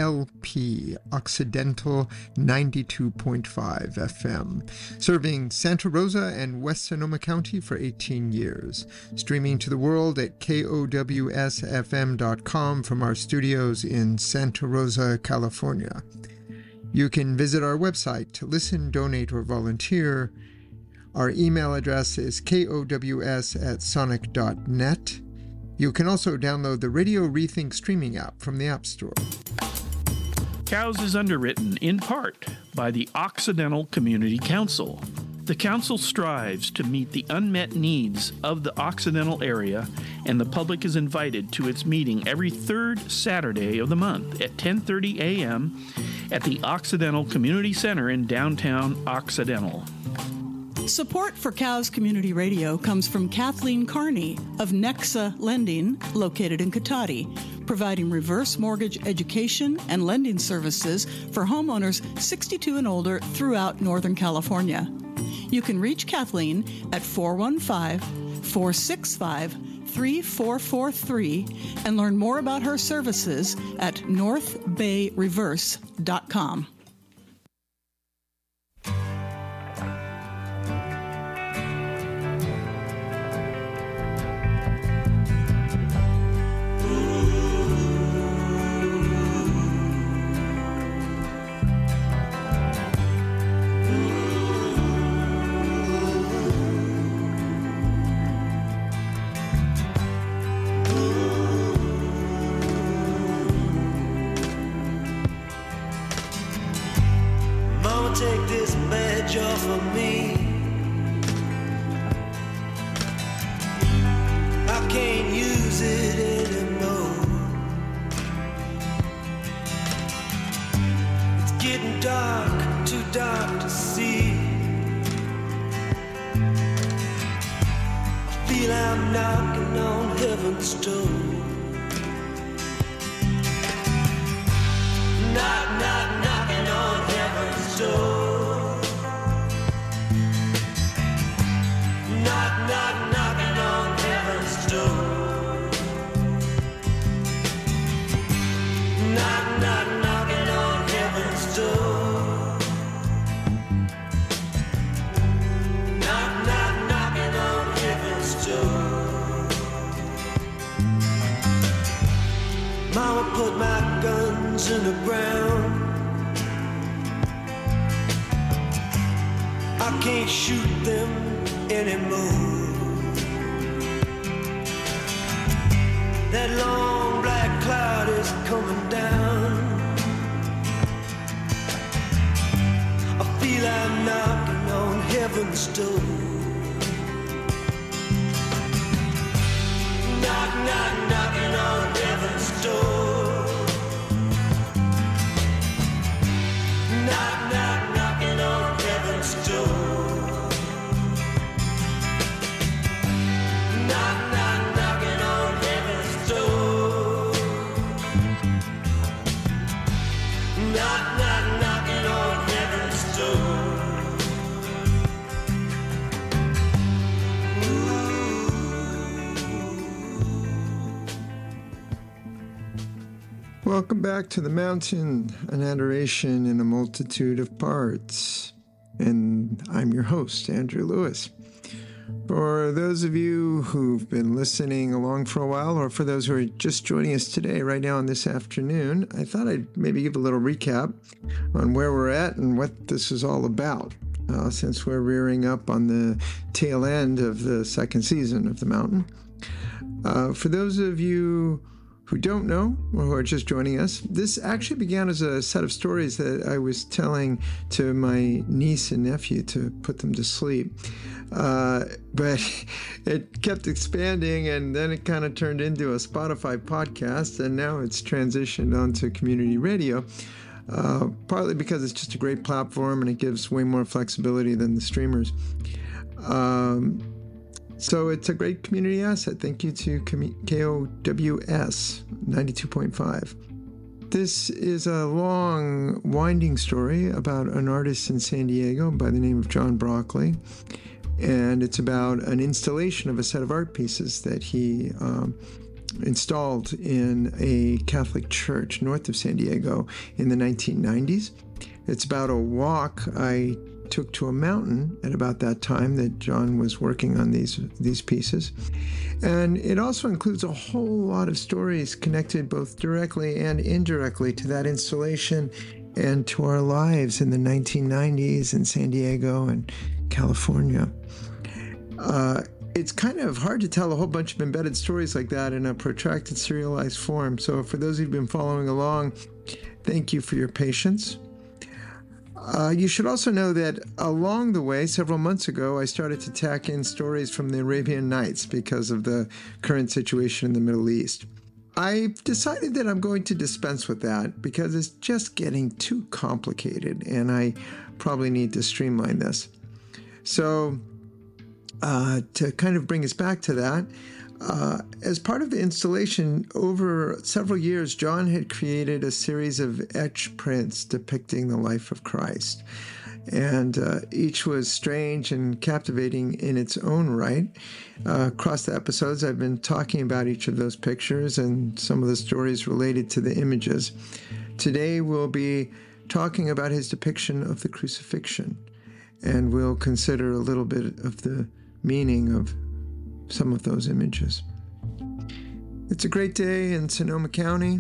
OLP, Occidental 92.5 FM, serving Santa Rosa and West Sonoma County for 18 years. Streaming to the world at KOWSFM.com from our studios in Santa Rosa, California. You can visit our website to listen, donate, or volunteer. Our email address is kows@sonic.net. You can also download the Radio Rethink streaming app from the App Store. COWS is underwritten in part by the Occidental Community Council. The Council strives to meet the unmet needs of the Occidental area, and the public is invited to its meeting every third Saturday of the month at 10:30 a.m. at the Occidental Community Center in downtown Occidental. Support for COWS Community Radio comes from Kathleen Carney of Nexa Lending, located in Cotati, providing reverse mortgage education and lending services for homeowners 62 and older throughout Northern California. You can reach Kathleen at 415-465-3443 and learn more about her services at northbayreverse.com. Take this badge off of me. I can't use it anymore. It's getting dark, too dark to see. I feel I'm knocking on heaven's door. Knock, knock, knocking on heaven's door. Knock, knock, knocking on heaven's door. Knock, knock, knocking on heaven's door. Knock, knock, knocking on heaven's door. Mama put my guns in the ground. I can't shoot them anymore. That long black cloud is coming down. I feel I'm knocking on heaven's door. Knock, knock, knocking on heaven's door. Knock, knock, knocking on heaven's door. Knock, knock, knocking on heaven's door. Knock, knock, knocking on heaven's door. Welcome back to the Mountain, an adoration in a multitude of parts. And I'm your host, Andrew Lewis. For those of you who've been listening along for a while, or for those who are just joining us today, right now and this afternoon, I thought I'd maybe give a little recap on where we're at and what this is all about, since we're rearing up on the tail end of the second season of The Mountain. For those of you who don't know or who are just joining us, this actually began as a set of stories that I was telling to my niece and nephew to put them to sleep. But it kept expanding, and then it kind of turned into a Spotify podcast, and now it's transitioned onto community radio, partly because it's just a great platform and it gives way more flexibility than the streamers. So it's a great community asset. Thank you to KOWS 92.5. This is a long, winding story about an artist in San Diego by the name of John Broccoli. And it's about an installation of a set of art pieces that he installed in a Catholic church north of San Diego in the 1990s. It's about a walk I took to a mountain at about that time that John was working on these pieces. And it also includes a whole lot of stories connected both directly and indirectly to that installation and to our lives in the 1990s in San Diego and California. It's kind of hard to tell a whole bunch of embedded stories like that in a protracted serialized form. So for those who've been following along, thank you for your patience. You should also know that along the way, several months ago, I started to tack in stories from the Arabian Nights because of the current situation in the Middle East. I've decided that I'm going to dispense with that because it's just getting too complicated and I probably need to streamline this. So to kind of bring us back to that, as part of the installation, over several years, John had created a series of etch prints depicting the life of Christ. And each was strange and captivating in its own right. Across the episodes, I've been talking about each of those pictures and some of the stories related to the images. Today, we'll be talking about his depiction of the crucifixion, and we'll consider a little bit of the meaning of some of those images. It's a great day in Sonoma County.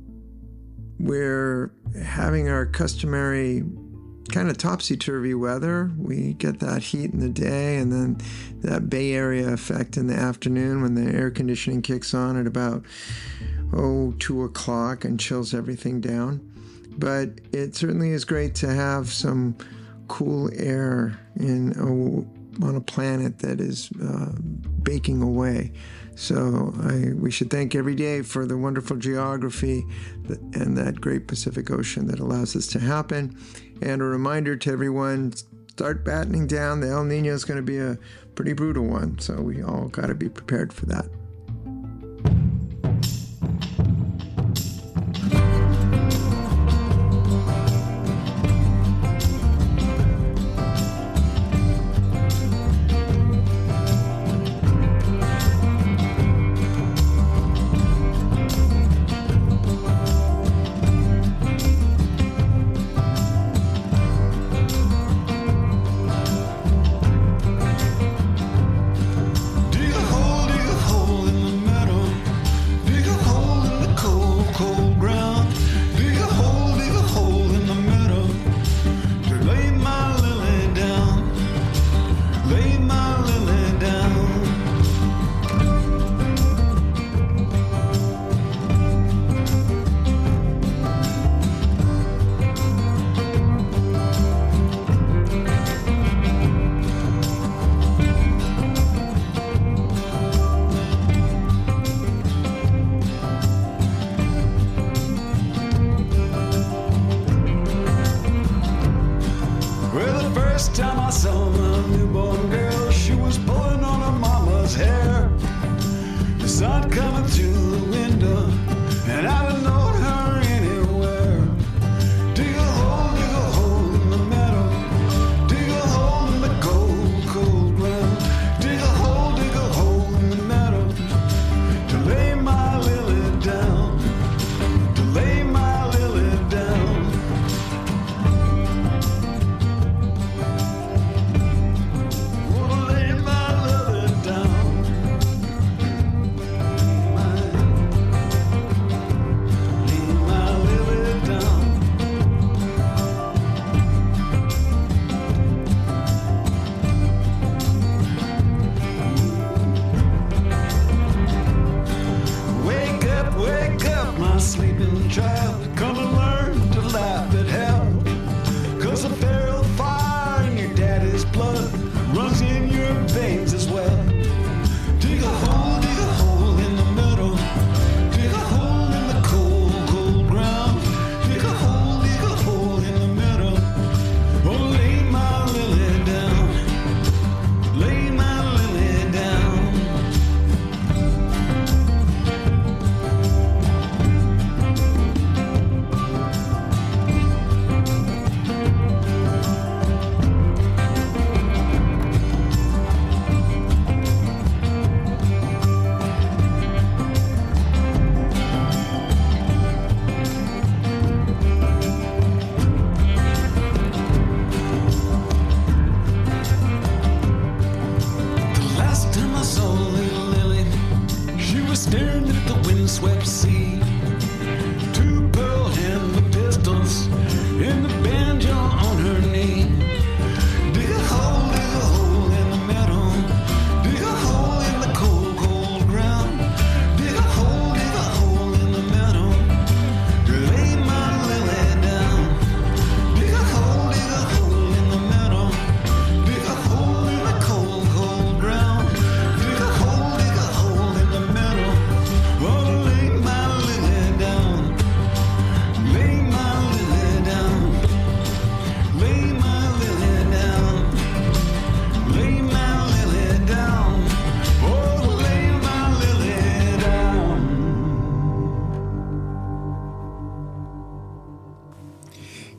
We're having our customary kind of topsy-turvy weather. We get that heat in the day and then that Bay Area effect in the afternoon when the air conditioning kicks on at about 2 o'clock and chills everything down. But it certainly is great to have some cool air on a planet that is baking away. So we should thank every day for the wonderful geography and that great Pacific Ocean that allows this to happen. And a reminder to everyone, start battening down. The El Nino is going to be a pretty brutal one, so we all got to be prepared for that.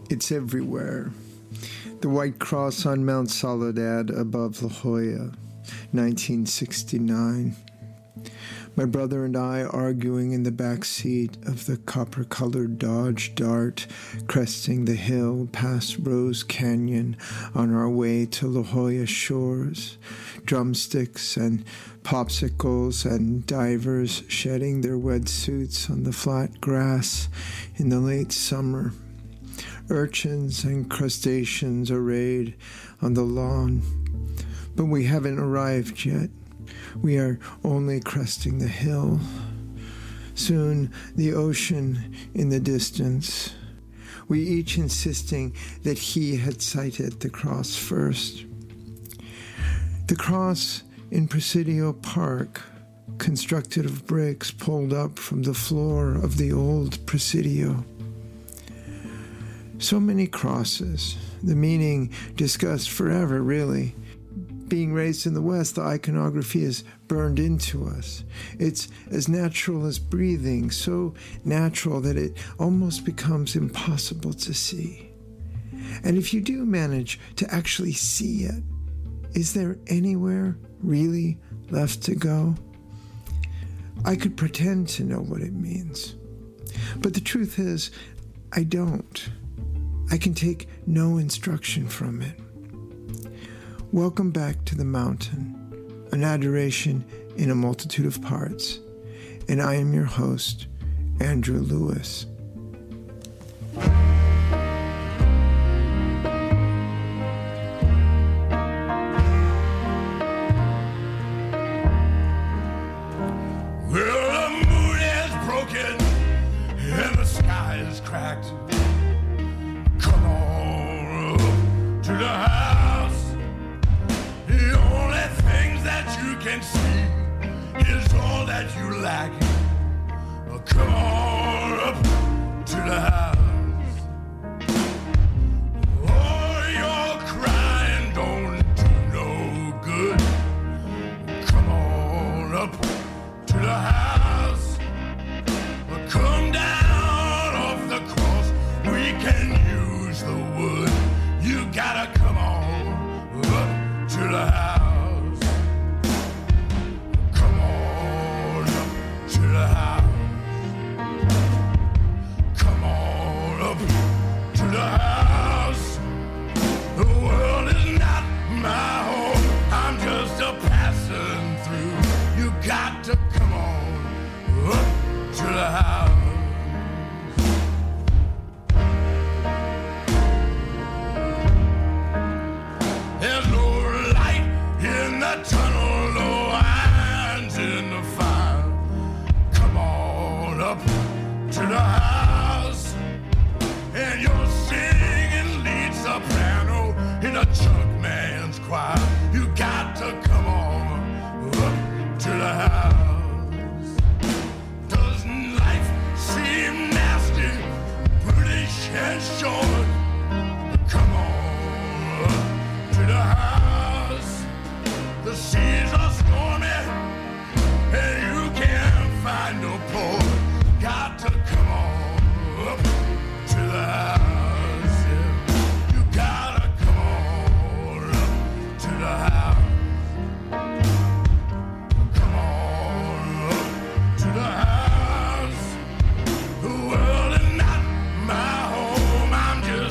It's everywhere. The White Cross on Mount Soledad above La Jolla, 1969. My brother and I arguing in the back seat of the copper-colored Dodge Dart, cresting the hill past Rose Canyon on our way to La Jolla shores, drumsticks and popsicles and divers shedding their wetsuits on the flat grass in the late summer, urchins and crustaceans arrayed on the lawn. But we haven't arrived yet. We are only cresting the hill. Soon the ocean in the distance. We each insisting that he had sighted the cross first. The cross in Presidio Park, constructed of bricks pulled up from the floor of the old Presidio. So many crosses, the meaning discussed forever, really. Being raised in the West, the iconography is burned into us. It's as natural as breathing, so natural that it almost becomes impossible to see. And if you do manage to actually see it, is there anywhere really left to go? I could pretend to know what it means. But the truth is, I don't. I can take no instruction from it. Welcome back to the mountain, an adoration in a multitude of parts. And I am your host, Andrew Lewis. Well, the moon is broken and the sky is cracked. Come on to the house. The only things that you can see is all that you lack. Come on up to the house. Oh, your crying don't do no good. Come on up to the house. Come down off the cross. We can use the wood. You gotta come on up to the house. Come on up to the house. Come on up to the house. The world is not my home. I'm just a passing through. You got to come on up to the house. There's no light in the tunnel, no irons in the fire. Come on up to the house. And you're singing lead soprano in a junk man's choir. You got to come on up to the house. Doesn't life seem nasty, brutish and short? Come on up to the house. The seas are stormy and you can't find no port. Got to come on up to the house. Yeah. You gotta come on up to the house. Come on up to the house. The world is not my home. I'm just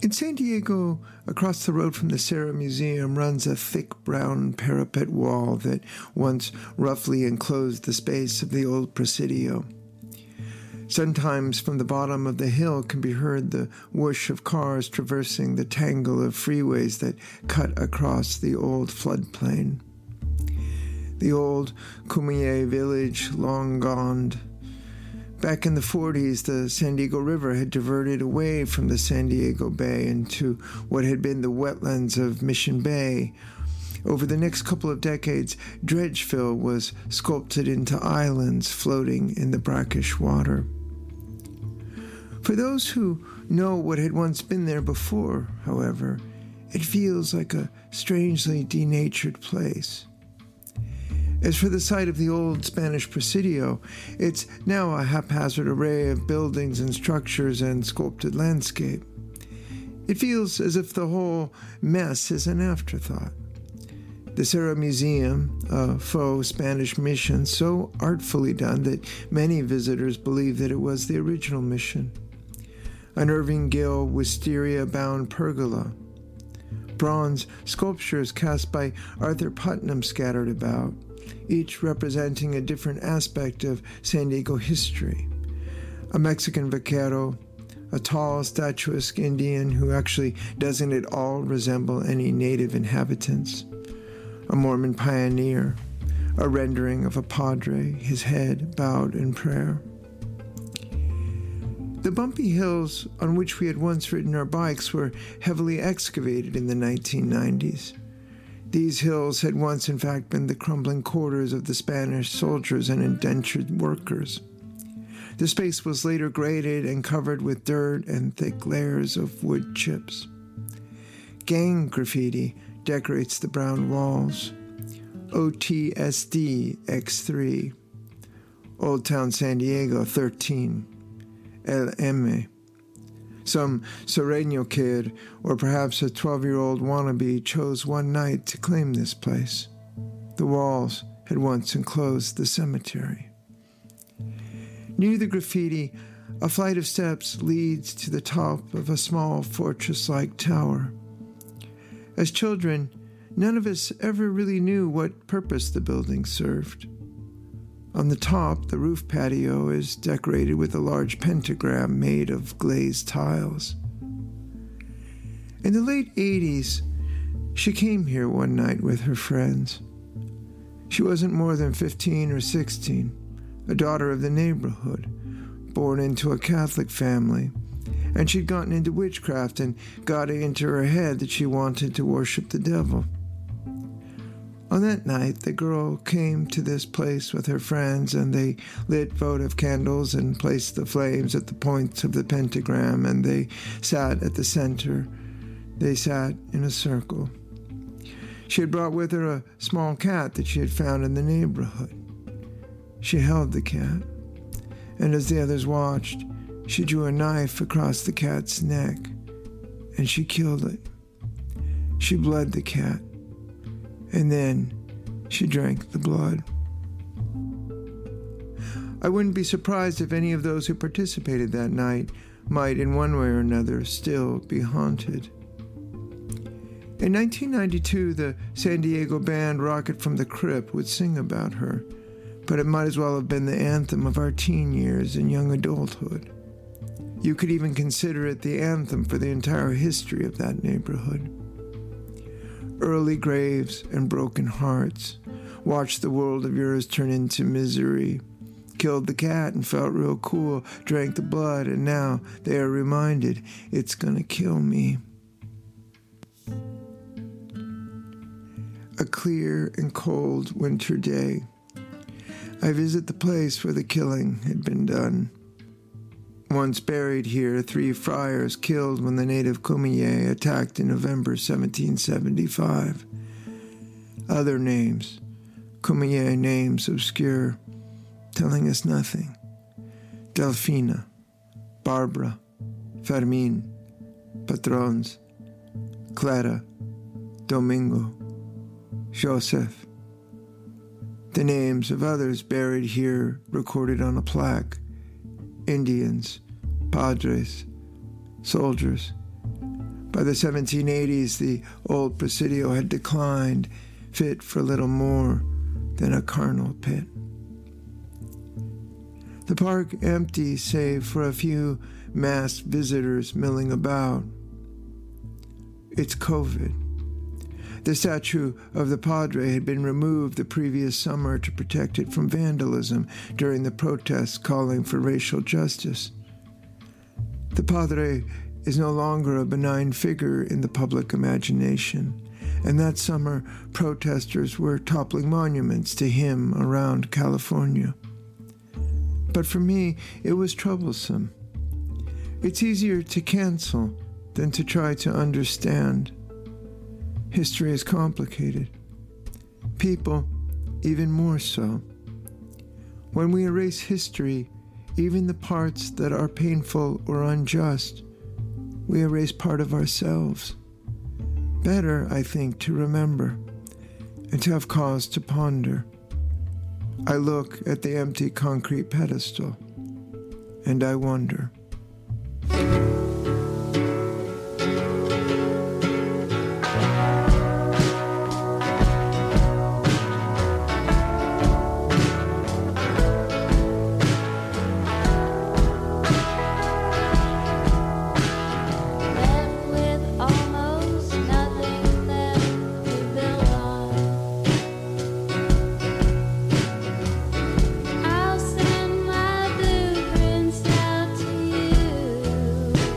In San Diego, across the road from the Serra Museum, runs a thick brown parapet wall that once roughly enclosed the space of the old Presidio. Sometimes from the bottom of the hill can be heard the whoosh of cars traversing the tangle of freeways that cut across the old floodplain. The old Comier village, long gone. Back in the 40s, the San Diego River had diverted away from the San Diego Bay into what had been the wetlands of Mission Bay. Over the next couple of decades, dredge fill was sculpted into islands floating in the brackish water. For those who know what had once been there before, however, it feels like a strangely denatured place. As for the site of the old Spanish Presidio, it's now a haphazard array of buildings and structures and sculpted landscape. It feels as if the whole mess is an afterthought. The Serra Museum, a faux Spanish mission so artfully done that many visitors believe that it was the original mission. An Irving Gill wisteria-bound pergola. Bronze sculptures cast by Arthur Putnam scattered about, each representing a different aspect of San Diego history. A Mexican vaquero, a tall, statuesque Indian who actually doesn't at all resemble any native inhabitants, a Mormon pioneer, a rendering of a padre, his head bowed in prayer. The bumpy hills on which we had once ridden our bikes were heavily excavated in the 1990s. These hills had once, in fact, been the crumbling quarters of the Spanish soldiers and indentured workers. The space was later graded and covered with dirt and thick layers of wood chips. Gang graffiti decorates the brown walls. OTSD X3. Old Town San Diego 13. LM. Some Sereno kid, or perhaps a 12-year-old wannabe, chose one night to claim this place. The walls had once enclosed the cemetery. Near the graffiti, a flight of steps leads to the top of a small fortress-like tower. As children, none of us ever really knew what purpose the building served. On the top, the roof patio is decorated with a large pentagram made of glazed tiles. In the late 80s, she came here one night with her friends. She wasn't more than 15 or 16, a daughter of the neighborhood, born into a Catholic family, and she'd gotten into witchcraft and got it into her head that she wanted to worship the devil. On that night, the girl came to this place with her friends, and they lit votive candles and placed the flames at the points of the pentagram, and they sat at the center. They sat in a circle. She had brought with her a small cat that she had found in the neighborhood. She held the cat, and as the others watched, she drew a knife across the cat's neck, and she killed it. She bled the cat, and then she drank the blood. I wouldn't be surprised if any of those who participated that night might, in one way or another, still be haunted. In 1992, the San Diego band Rocket from the Crypt would sing about her, but it might as well have been the anthem of our teen years and young adulthood. You could even consider it the anthem for the entire history of that neighborhood. Early graves and broken hearts. Watched the world of yours turn into misery. Killed the cat and felt real cool. Drank the blood, and now they are reminded it's gonna kill me. A clear and cold winter day. I visit the place where the killing had been done. Once buried here, 3 friars killed when the native Comier attacked in November 1775. Other names, Comier names obscure, telling us nothing. Delfina, Barbara, Fermin, Patrons, Clara, Domingo, Joseph. The names of others buried here recorded on a plaque. Indians, padres, soldiers, By the 1780s, the old Presidio had declined, fit for little more than a carnal pit. The park empty save for a few masked visitors milling about. It's COVID. The statue of the Padre had been removed the previous summer to protect it from vandalism during the protests calling for racial justice. The Padre is no longer a benign figure in the public imagination, and that summer protesters were toppling monuments to him around California. But for me, it was troublesome. It's easier to cancel than to try to understand. History is complicated. People, even more so. When we erase history, even the parts that are painful or unjust, we erase part of ourselves. Better, I think, to remember and to have cause to ponder. I look at the empty concrete pedestal and I wonder. I'll send my blueprints out to you.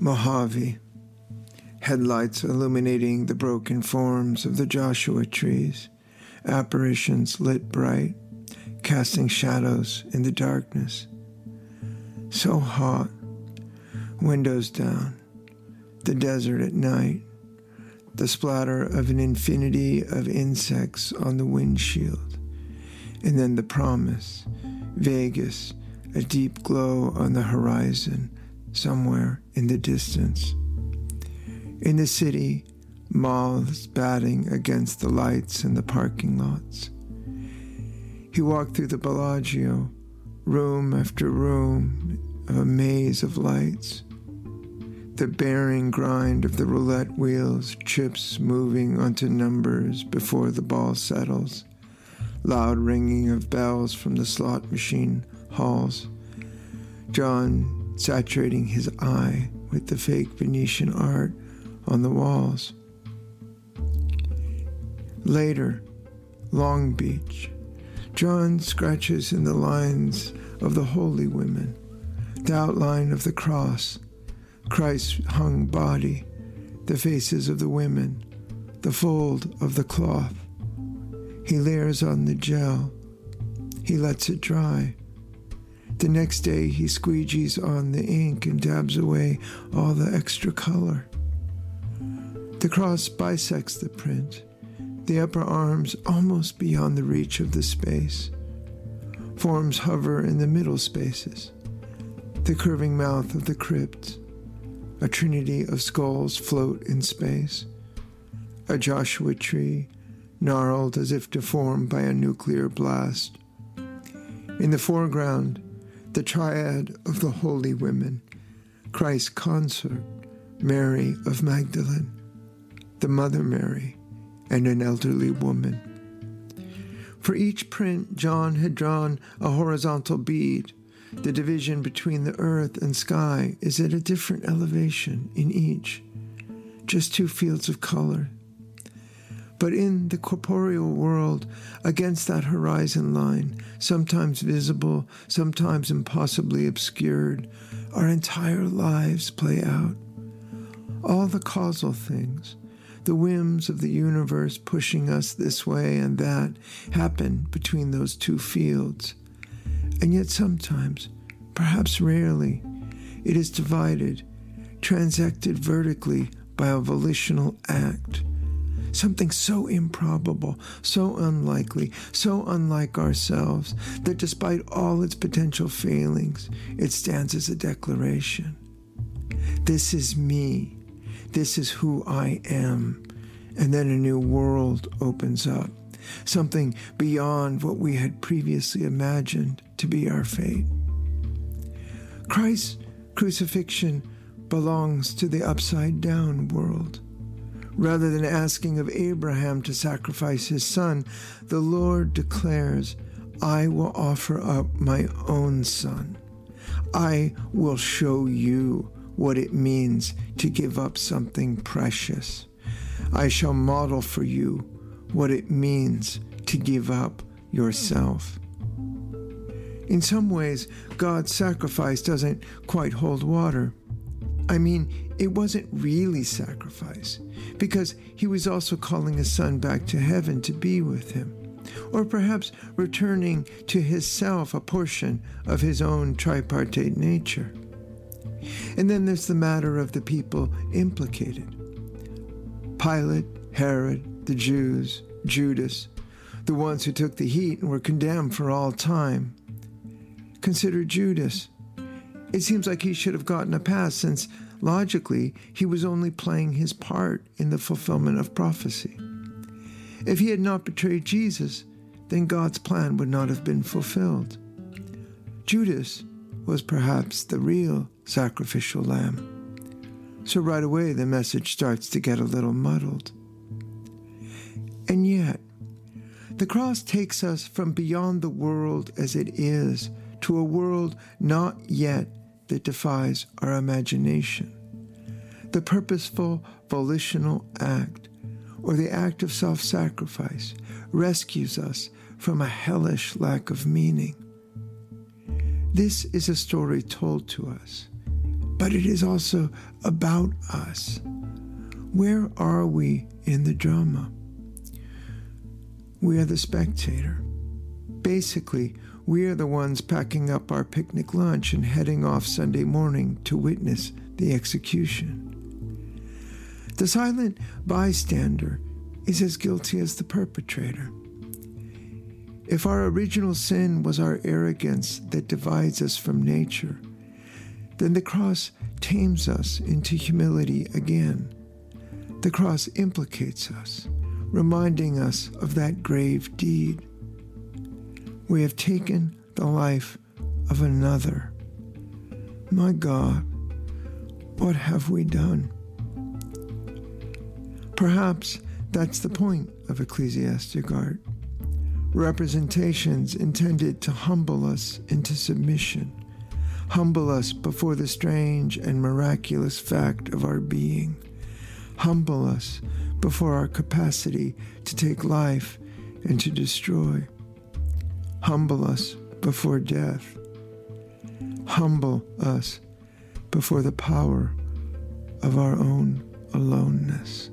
Mojave. Headlights illuminating the broken forms of the Joshua trees. Apparitions lit bright, casting shadows in the darkness. So hot. Windows down. The desert at night. The splatter of an infinity of insects on the windshield. And then the promise. Vegas, a deep glow on the horizon, somewhere in the distance. In the city, moths batting against the lights in the parking lots. He walked through the Bellagio, room after room of a maze of lights. The bearing grind of the roulette wheels, chips moving onto numbers before the ball settles. Loud ringing of bells from the slot machine halls. John saturating his eye with the fake Venetian art on the walls. Later, Long Beach. John scratches in the lines of the holy women, the outline of the cross, Christ's hung body, the faces of the women, the fold of the cloth. He layers on the gel. He lets it dry. The next day, he squeegees on the ink and dabs away all the extra color. The cross bisects the print, the upper arms almost beyond the reach of the space. Forms hover in the middle spaces, the curving mouth of the crypt. A trinity of skulls float in space. A Joshua tree, gnarled as if deformed by a nuclear blast. In the foreground, the triad of the holy women, Christ's consort, Mary of Magdalene, the Mother Mary, and an elderly woman. For each print, John had drawn a horizontal bead. The division between the earth and sky is at a different elevation in each, just two fields of color. But in the corporeal world, against that horizon line, sometimes visible, sometimes impossibly obscured, our entire lives play out. All the causal things, the whims of the universe pushing us this way and that, happen between those two fields. And yet sometimes, perhaps rarely, it is divided, transected vertically by a volitional act. Something so improbable, so unlikely, so unlike ourselves, that despite all its potential failings, it stands as a declaration. This is me. This is who I am. And then a new world opens up. Something beyond what we had previously imagined to be our fate. Christ's crucifixion belongs to the upside-down world. Rather than asking of Abraham to sacrifice his son, the Lord declares, I will offer up my own son. I will show you what it means to give up something precious. I shall model for you what it means to give up yourself. In some ways, God's sacrifice doesn't quite hold water. I mean, it wasn't really sacrifice, because he was also calling his son back to heaven to be with him, or perhaps returning to his self a portion of his own tripartite nature. And then there's the matter of the people implicated. Pilate, Herod, the Jews, Judas, the ones who took the heat and were condemned for all time. Consider Judas. It seems like he should have gotten a pass, since logically he was only playing his part in the fulfillment of prophecy. If he had not betrayed Jesus, then God's plan would not have been fulfilled. Judas was perhaps the real sacrificial lamb. So right away the message starts to get a little muddled. And yet, the cross takes us from beyond the world as it is to a world not yet that defies our imagination. The purposeful volitional act, or the act of self-sacrifice, rescues us from a hellish lack of meaning. This is a story told to us, but it is also about us. Where are we in the drama? We are the spectator. Basically, we are the ones packing up our picnic lunch and heading off Sunday morning to witness the execution. The silent bystander is as guilty as the perpetrator. If our original sin was our arrogance that divides us from nature, then the cross tames us into humility again. The cross implicates us, reminding us of that grave deed. We have taken the life of another. My God, what have we done? Perhaps that's the point of ecclesiastic art. Representations intended to humble us into submission, humble us before the strange and miraculous fact of our being, humble us before our capacity to take life and to destroy, humble us before death, humble us before the power of our own aloneness.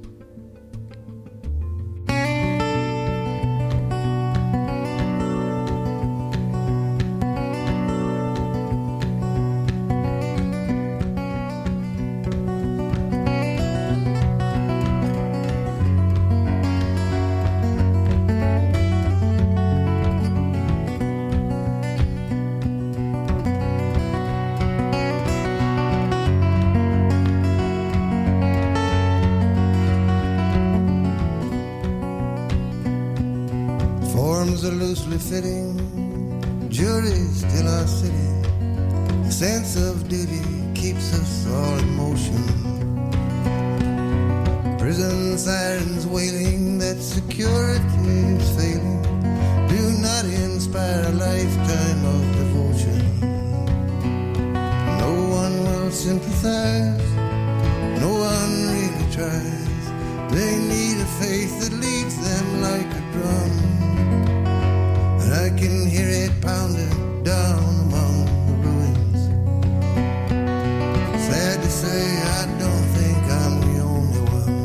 Forms are loosely fitting, juries still are sitting. The sense of duty keeps us all in motion. Prison sirens wailing that security is failing do not inspire a lifetime of devotion. No one will sympathize, no one really tries. They need a faith that leads them like a drum. I can hear it pounding down among the ruins. Sad to say, I don't think I'm the only one.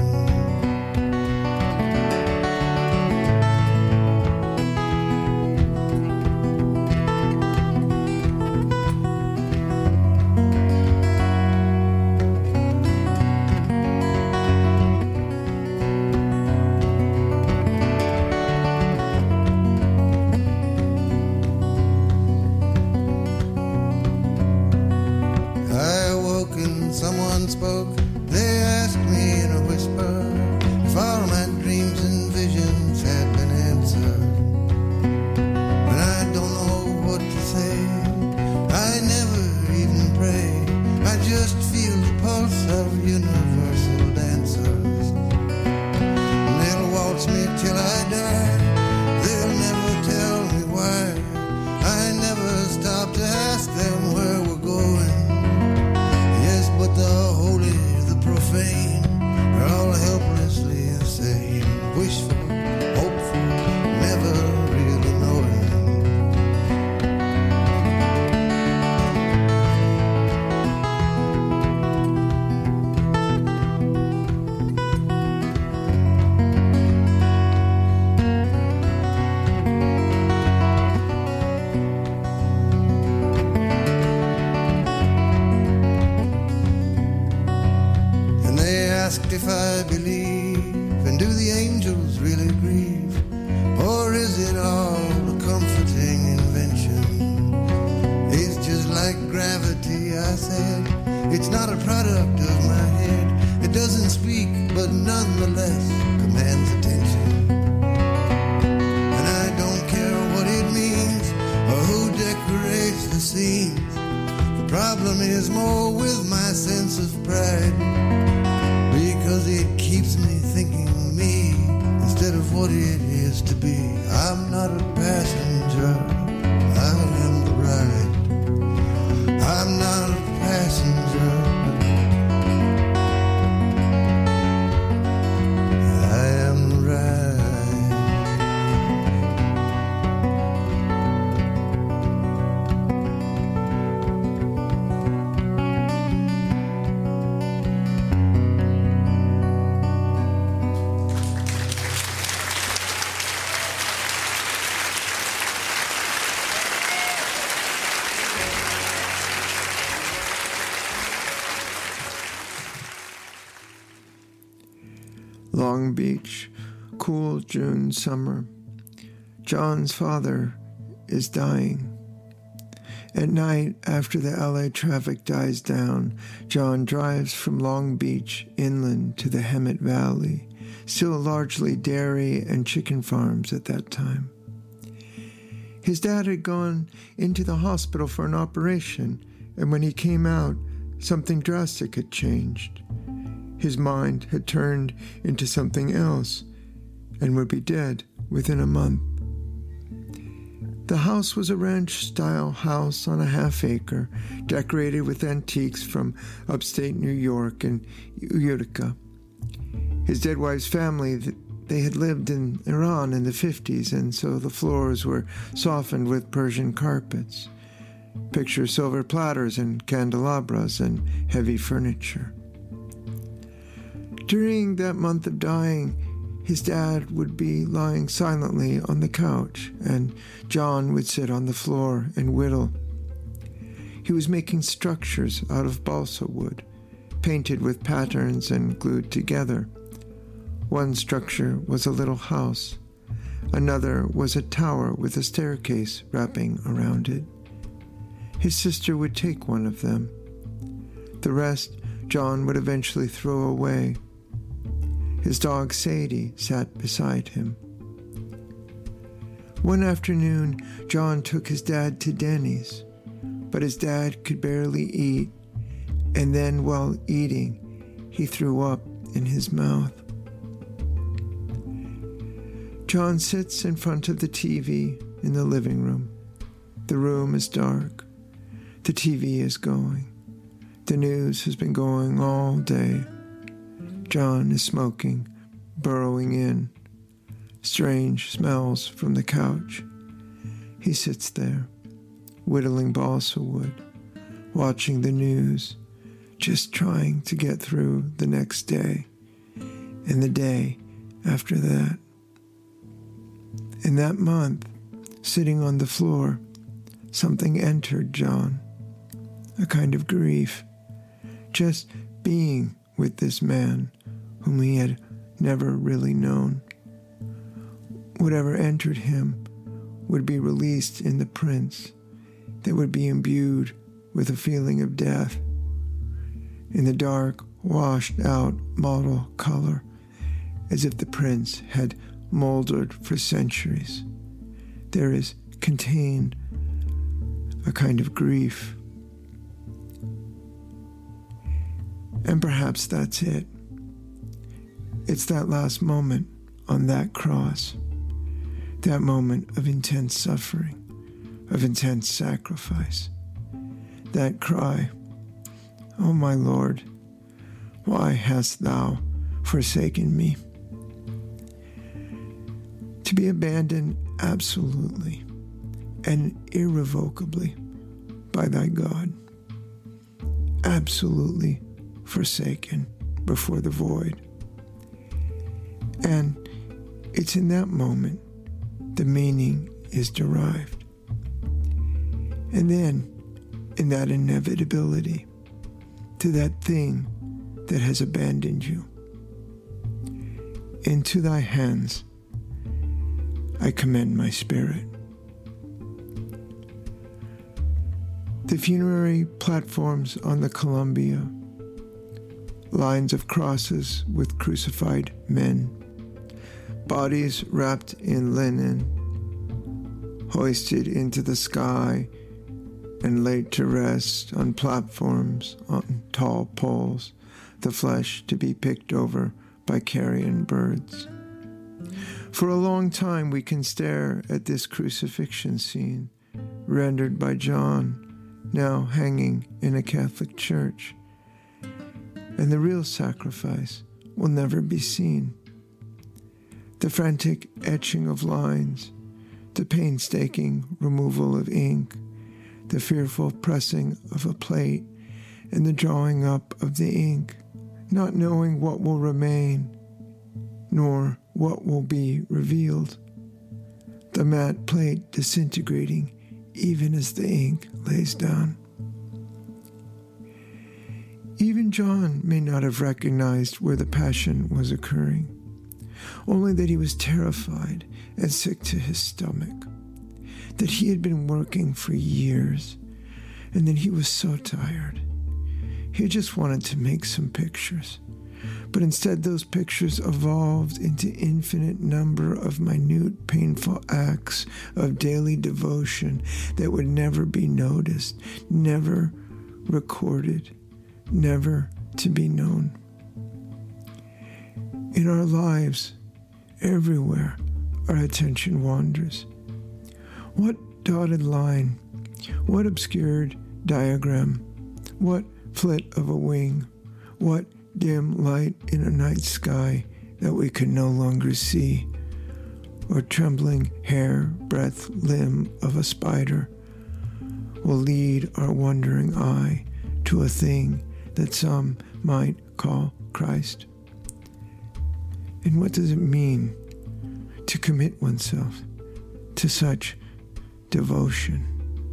Someone spoke, they asked me in a whisper if all my dreams and visions had been answered. But I don't know what to say, I never even pray, I just feel the pulse of universal dancers. And they'll waltz me till I die, they'll never tell me why. I never stop to ask them where we're going. But the holy, the profane, are all helplessly insane, wishful, hopeful, never really knowing. If I believe, and do the angels really grieve, or is it all a comforting invention? It's just like gravity, I said, it's not a product of my head. It doesn't speak, but nonetheless commands attention. And I don't care what it means, or who decorates the scenes. The problem is more with my sense of pride, because it keeps me thinking me instead of what it is to be. I'm not a passenger, I am the ride. I'm not a passenger, I am the ride. Long Beach, cool June summer. John's father is dying. At night, after the LA traffic dies down, John drives from Long Beach inland to the Hemet Valley, still largely dairy and chicken farms at that time. His dad had gone into the hospital for an operation, and when he came out, something drastic had changed. His mind had turned into something else and would be dead within a month. The house was a ranch-style house on a half-acre, decorated with antiques from upstate New York and Utica. His dead wife's family, they had lived in Iran in the 50s, and so the floors were softened with Persian carpets. Picture silver platters and candelabras and heavy furniture. During that month of dying, his dad would be lying silently on the couch, and John would sit on the floor and whittle. He was making structures out of balsa wood, painted with patterns and glued together. One structure was a little house. Another was a tower with a staircase wrapping around it. His sister would take one of them. The rest John would eventually throw away. His dog Sadie sat beside him. One afternoon, John took his dad to Denny's, but his dad could barely eat, and then while eating, he threw up in his mouth. John sits in front of the TV in the living room. The room is dark. The TV is going. The news has been going all day. John is smoking, burrowing in. Strange smells from the couch. He sits there, whittling balsa wood, watching the news, just trying to get through the next day and the day after that. In that month, sitting on the floor, something entered John, a kind of grief, just being with this man whom he had never really known. Whatever entered him would be released in the prince that would be imbued with a feeling of death. In the dark, washed-out model color, as if the prince had moldered for centuries, there is contained a kind of grief. And perhaps that's it. It's that last moment on that cross, that moment of intense suffering, of intense sacrifice, that cry, "Oh my Lord, why hast thou forsaken me?" To be abandoned absolutely and irrevocably by thy God, absolutely forsaken before the void. And it's in that moment the meaning is derived. And then, in that inevitability, to that thing that has abandoned you, into thy hands I commend my spirit. The funerary platforms on the Columbia, lines of crosses with crucified men, bodies wrapped in linen, hoisted into the sky and laid to rest on platforms on tall poles, the flesh to be picked over by carrion birds. For a long time we can stare at this crucifixion scene, rendered by John, now hanging in a Catholic church, and the real sacrifice will never be seen. The frantic etching of lines, the painstaking removal of ink, the fearful pressing of a plate, and the drawing up of the ink, not knowing what will remain, nor what will be revealed. The matte plate disintegrating even as the ink lays down. Even John may not have recognized where the passion was occurring. only that he was terrified and sick to his stomach, that he had been working for years, and that he was so tired. He just wanted to make some pictures, but instead those pictures evolved into infinite number of minute, painful acts of daily devotion that would never be noticed, never recorded, never to be known. In our lives, everywhere, our attention wanders. What dotted line, what obscured diagram, what flit of a wing, what dim light in a night sky that we can no longer see, or trembling hair breadth limb of a spider will lead our wandering eye to a thing that some might call Christ. And what does it mean to commit oneself to such devotion?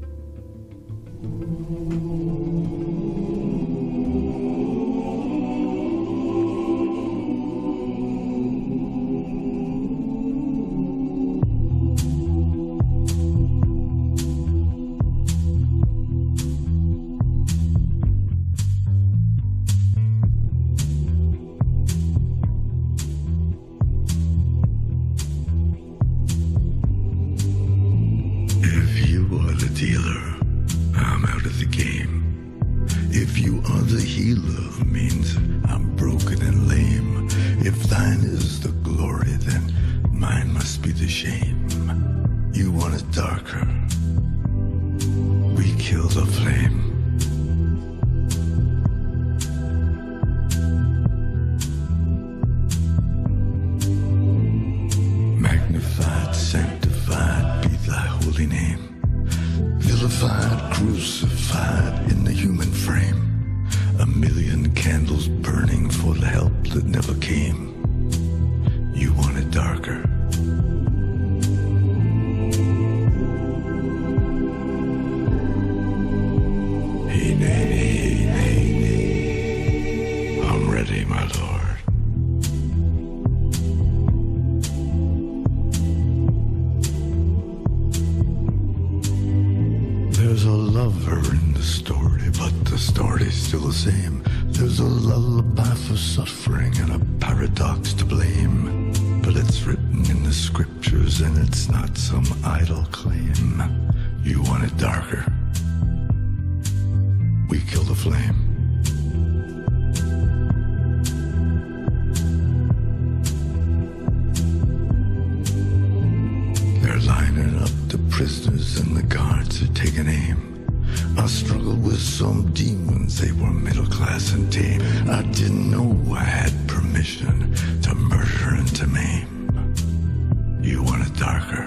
There's a lover in the story, but the story's still the same. There's a lullaby for suffering and a paradox to blame. But it's written in the scriptures and it's not some idle claim. You want it darker? We kill the flame. They're lining up the prisoners and the guards are taking aim. I struggled with some demons, they were middle class and tame. I didn't know I had permission to murder and to maim. You want it darker?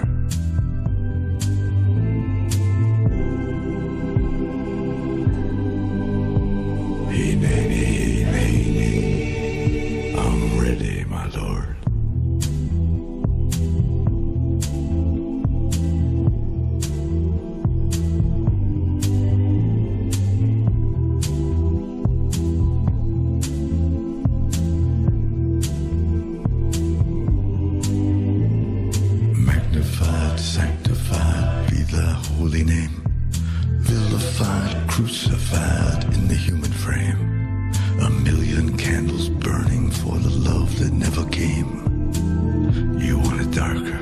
I'm ready, my lord. Magnified, sanctified be thy holy name. Vilified, crucified in the human frame. A million candles burning for the love that never came. You want it darker?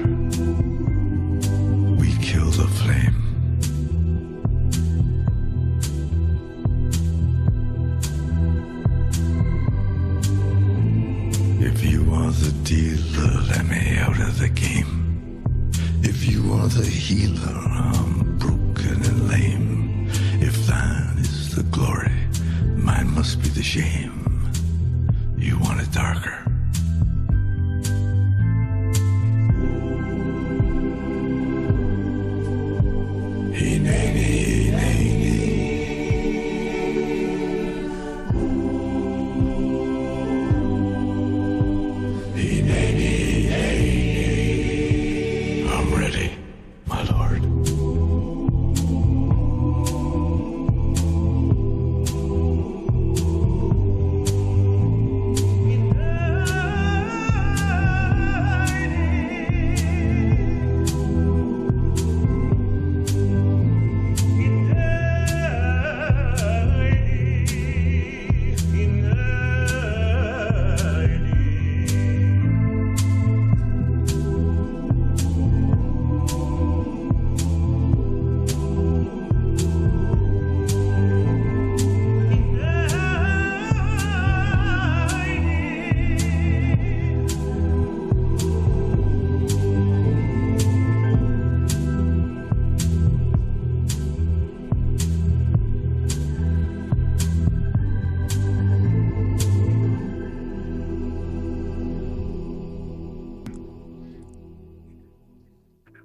We kill the flame. If you are the dealer, let me out of the game. If you are the healer, I'm broken and lame. If thine is the glory, mine must be the shame. You want it darker? I'm ready, my lord.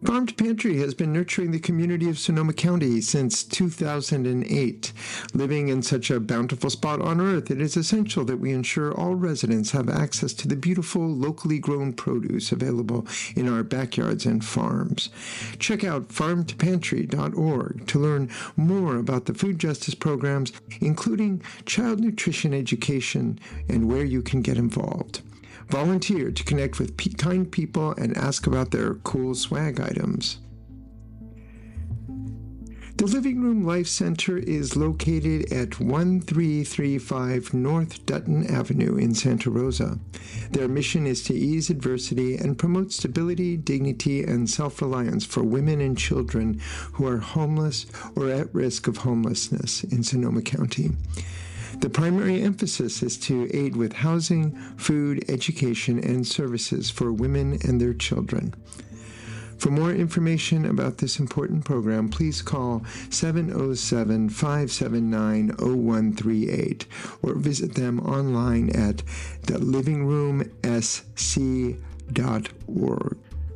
Farm to Pantry has been nurturing the community of Sonoma County since 2008. Living in such a bountiful spot on Earth, it is essential that we ensure all residents have access to the beautiful, locally grown produce available in our backyards and farms. Check out farmtopantry.org to learn more about the food justice programs, including child nutrition education and where you can get involved. Volunteer to connect with kind people and ask about their cool swag items. The Living Room Life Center is located at 1335 North Dutton Avenue in Santa Rosa. Their mission is to ease adversity and promote stability, dignity, and self-reliance for women and children who are homeless or at risk of homelessness in Sonoma County. The primary emphasis is to aid with housing, food, education, and services for women and their children. For more information about this important program, please call 707-579-0138 or visit them online at thelivingroomsc.org.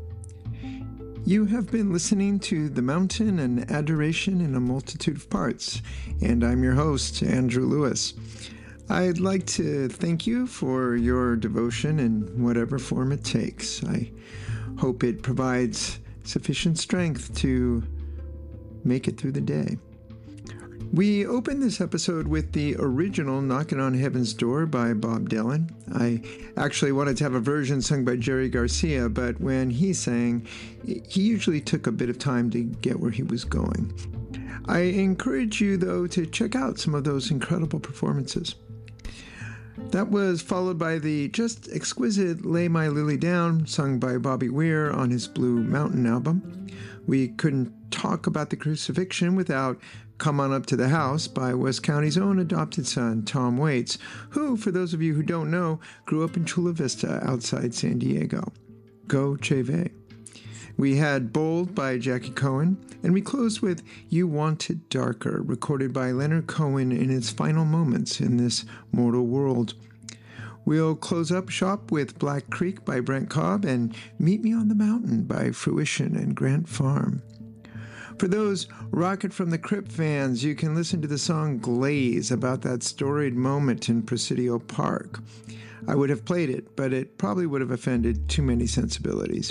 You have been listening to The Mountain, an Adoration in a Multitude of Parts, and I'm your host, Andrew Lewis. I'd like to thank you for your devotion in whatever form it takes. I hope it provides sufficient strength to make it through the day. We opened this episode with the original Knocking on Heaven's Door by Bob Dylan. I actually wanted to have a version sung by Jerry Garcia, but when he sang, he usually took a bit of time to get where he was going. I encourage you, though, to check out some of those incredible performances. That was followed by the just exquisite Lay My Lily Down, sung by Bobby Weir on his Blue Mountain album. We couldn't talk about the crucifixion without Come On Up to the House by West County's own adopted son, Tom Waits, who, for those of you who don't know, grew up in Chula Vista outside San Diego. Go Cheve. We had Bold by Jackie Cohen, and we closed with You Want It Darker, recorded by Leonard Cohen in his final moments in this mortal world. We'll close up shop with Black Creek by Brent Cobb and Meet Me on the Mountain by Fruition and Grant Farm. For those Rocket from the Crypt fans, you can listen to the song Glaze about that storied moment in Presidio Park. I would have played it, but it probably would have offended too many sensibilities.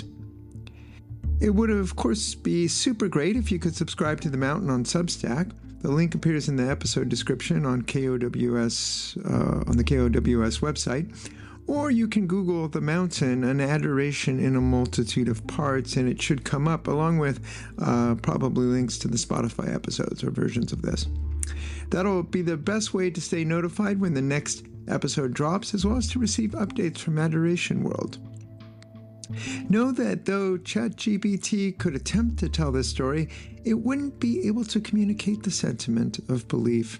It would, of course, be super great if you could subscribe to The Mountain on Substack. The link appears in the episode description on KOWS, on the KOWS website. Or you can Google The Mountain, an adoration in a multitude of parts, and it should come up along with probably links to the Spotify episodes or versions of this. That'll be the best way to stay notified when the next episode drops, as well as to receive updates from Adoration World. Know that though ChatGPT could attempt to tell this story, it wouldn't be able to communicate the sentiment of belief.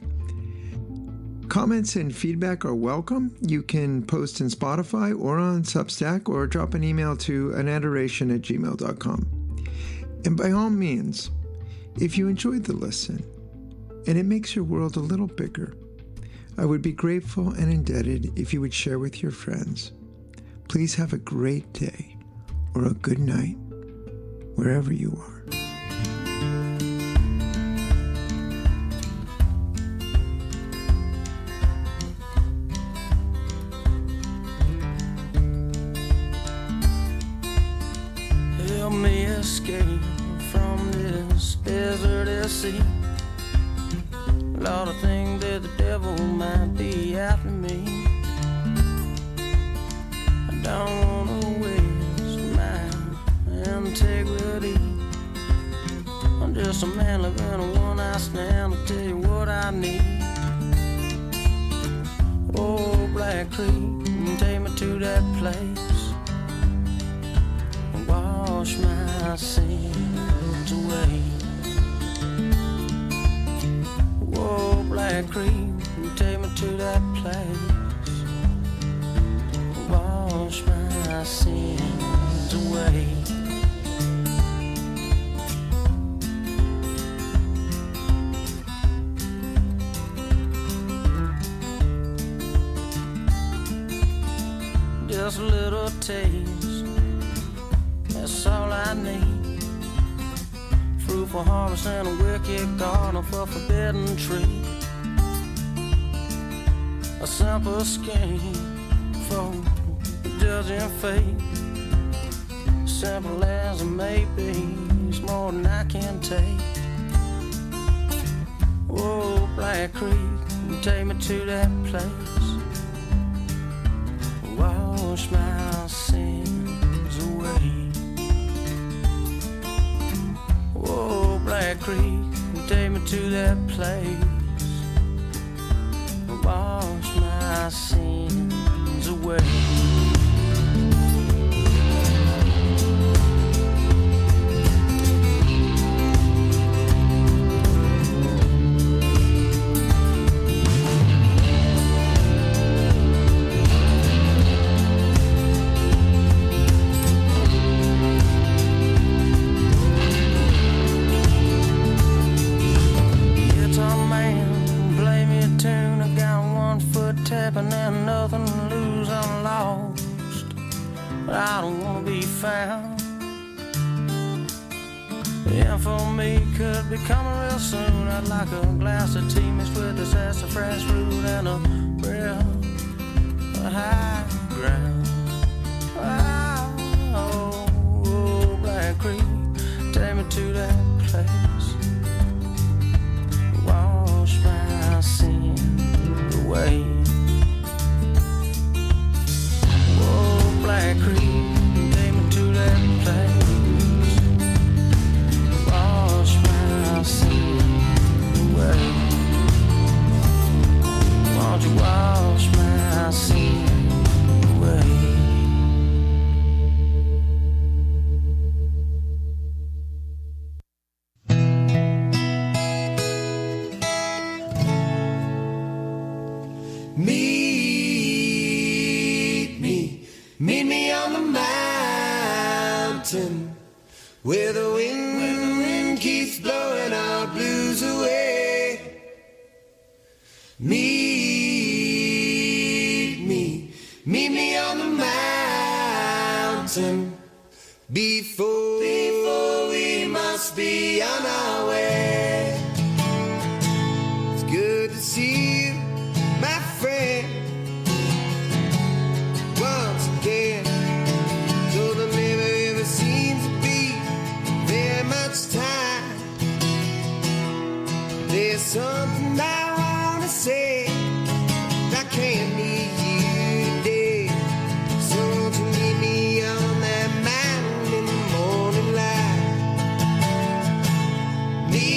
Comments and feedback are welcome. You can post in Spotify or on Substack or drop an email to anadoration@gmail.com. And by all means, if you enjoyed the listen and it makes your world a little bigger, I would be grateful and indebted if you would share with your friends. Please have a great day or a good night, wherever you are. Help me escape from this deserted sea. Lord, I think that the devil might be after me. I don't want to waste my integrity. I'm just a man living a one-night stand. I'll tell you what I need. Oh, Black Creek, take me to that place and wash my sins away. Oh, Black Creek, take me to that place and wash my sins away. Just a little taste, that's all I need. fruitful harvest and a wicked garden of a forbidden tree. A simple scheme for judging fate. Simple as it may be, it's more than I can take. Whoa, Black Creek, take me to that place. Wash my sins away. Whoa, Black Creek, take me to that place. Wash my sins away. And nothing to lose, I'm lost, but I don't want to be found. And for me, could be coming real soon. I'd like a glass of tea mixed with a sassafras root and a real high ground. Oh, Black Creek, take me to that place. Wash my sins away. Black Creek, take me to that place. Wash my sins away. Won't you wash my sins away? Meet me on the mountain where the wind keeps blowing our blues away. Meet me on the mountain before we must be on our way. It's good to see you, my friend. Though there never ever seems to be very much time, there's something I wanna say I can't meet you today. So won't you meet me on that mountain in the morning light?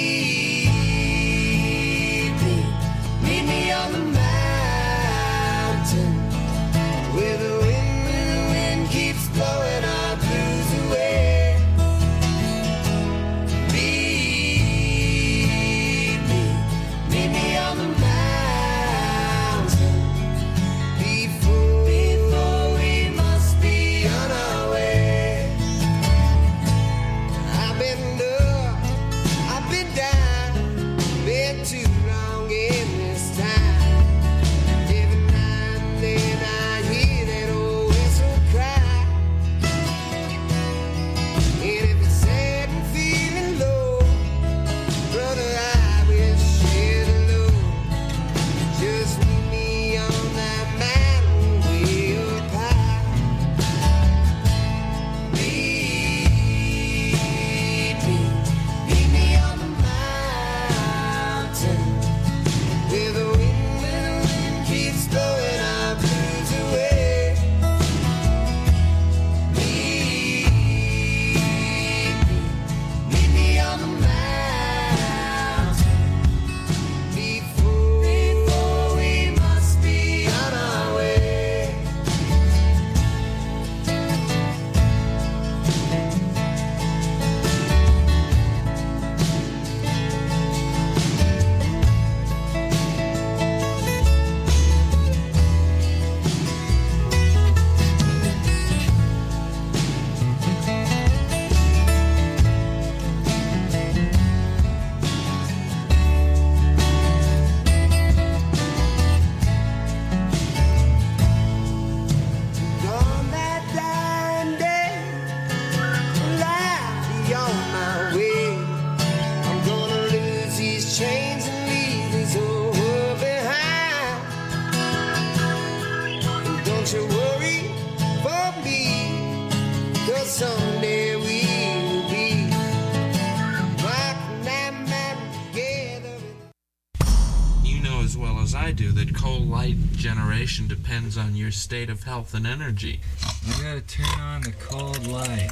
Don't you worry for me, 'cause someday we will be rocking and married together. You know as well as I do that coal light generation depends on your state of health and energy. I gotta turn on the cold light.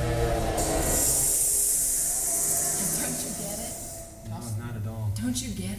Don't you get it?